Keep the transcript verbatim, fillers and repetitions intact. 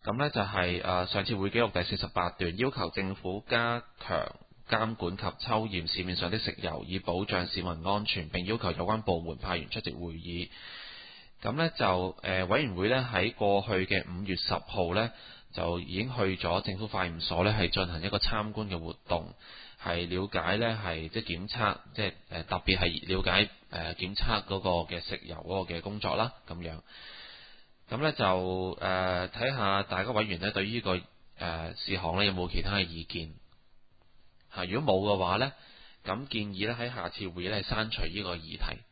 咁呢就係、是、誒、呃、上次會記錄第四十八段，要求政府加強監管及抽驗市面上的食油，以保障市民安全，並要求有關部門派員出席會議。咁呢就誒、呃、委員會呢喺過去嘅五月十號呢，就已經去咗政府化驗所呢係進行一個參觀嘅活動，係了解呢係即係檢測，即係誒特別係了解誒、呃、檢測嗰個嘅食油嗰個嘅工作啦，咁樣。咁呢就誒睇下大家委員呢對於呢、這個誒、呃、事項呢有冇其他嘅意見嚇？如果冇嘅話呢，咁建議呢喺下次會議呢刪除呢個議題。